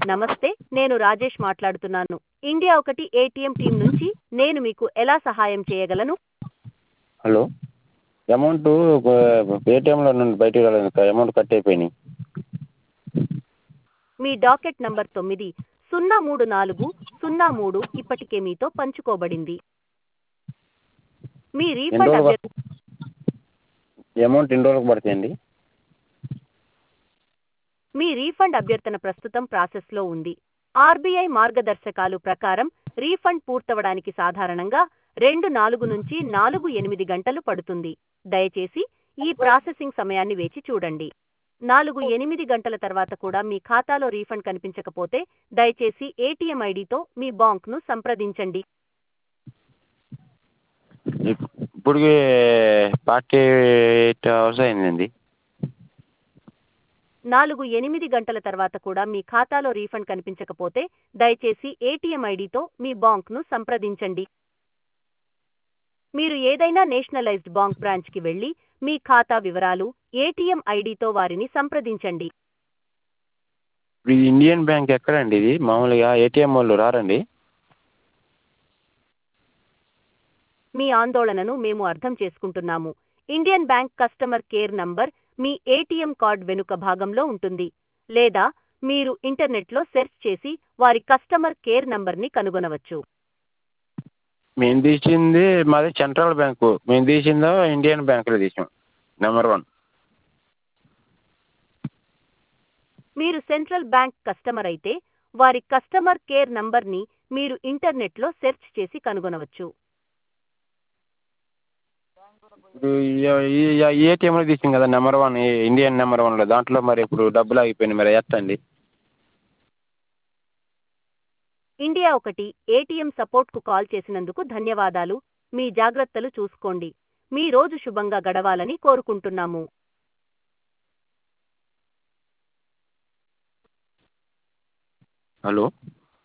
నమస్తే, నేను రాజేష్ మాట్లాడుతున్నాను. ఇండియా ఒకటి ఏటీఎం టీం నుంచి. నేను మీకు ఎలా సహాయం చేయగలను? హలో. అమౌంట్ పేటిఎంలో నుండి బయటికి రాలేదు, అమౌంట్ కట్ అయిపోయినాయి. మీ డాకెట్ నంబర్ 903403 ఇప్పటికే మీతో పంచుకోబడింది. మీ ఎన్ని రీఫండ్ రోజులు అభ్యర్థన అమౌంట్ ఎన్ని రోజులకు పడుతాయండి? మీ రీఫండ్ అభ్యర్థన ప్రస్తుతం ప్రాసెస్లో ఉంది. ఆర్బీఐ మార్గదర్శకాలు ప్రకారం రీఫండ్ పూర్తవడానికి సాధారణంగా 4 నుంచి 8 గంటలు పడుతుంది. దయచేసి ఈ ప్రాసెసింగ్ సమయాన్ని వేచి చూడండి. 8 గంటల తర్వాత కూడా మీ ఖాతాలో రీఫండ్ కనిపించకపోతే దయచేసి ఏటీఎం ఐడితో మీ బ్యాంక్ను సంప్రదించండి. ఇప్పటికి 48 అవర్స్ అయిందండి. 8 గంటల తర్వాత కూడా మీ ఖాతాలో రీఫండ్ కనిపించకపోతే దయచేసి ఏటీఎం ఐడితో మీ బ్యాంక్ను సంప్రదించండి. మీరు ఏదైనా నేషనలైజ్డ్ బ్యాంక్ బ్రాంచ్కి వెళ్లి మీ ఖాతా వివరాలు, ఏటీఎం ఐడితో వారిని సంప్రదించండి. ఇప్పుడు ఈ ఇండియన్ బ్యాంక్ ఎక్కడండి? ఇది మామూలుగా ఏటీఎం వాళ్ళు రారండి? మీ ఆందోళనను మేము అర్థం చేసుకుంటున్నాము. Indian bank customer care number మీ ఏటీఎం కార్డ్ వెనుక భాగంలో ఉంటుంది, లేదా మీరు ఇంటర్నెట్లో సెర్చ్ చేసి వారి కస్టమర్ కేర్ నంబర్ని కనుగొనవచ్చు. మేము తీసింది మాది సెంట్రల్ బ్యాంకు. మేము తీసిందో ఇండియన్ బ్యాంకులో తీసాం, నెంబర్ 1. మీరు సెంట్రల్ బ్యాంక్ కస్టమర్ అయితే వారి కస్టమర్ కేర్ నంబర్ని మీరు ఇంటర్నెట్లో సెర్చ్ చేసి కనుగొనవచ్చు. ఇప్పుడు ఈ ఏటీఎంలో తీసాం కదా నెంబర్ 1, ఇండియన్ నెంబర్ 1లో. దాంట్లో మరి ఇప్పుడు డబ్బులు ఆగిపోయినాయి, మరి ఎట్టండి? ఇండియా ఒకటి ఏటీఎం సపోర్ట్కు కాల్ చేసినందుకు ధన్యవాదాలు. మీ జాగ్రత్తలు చూసుకోండి. మీ రోజు శుభంగా గడవాలని కోరుకుంటున్నాము. హలో.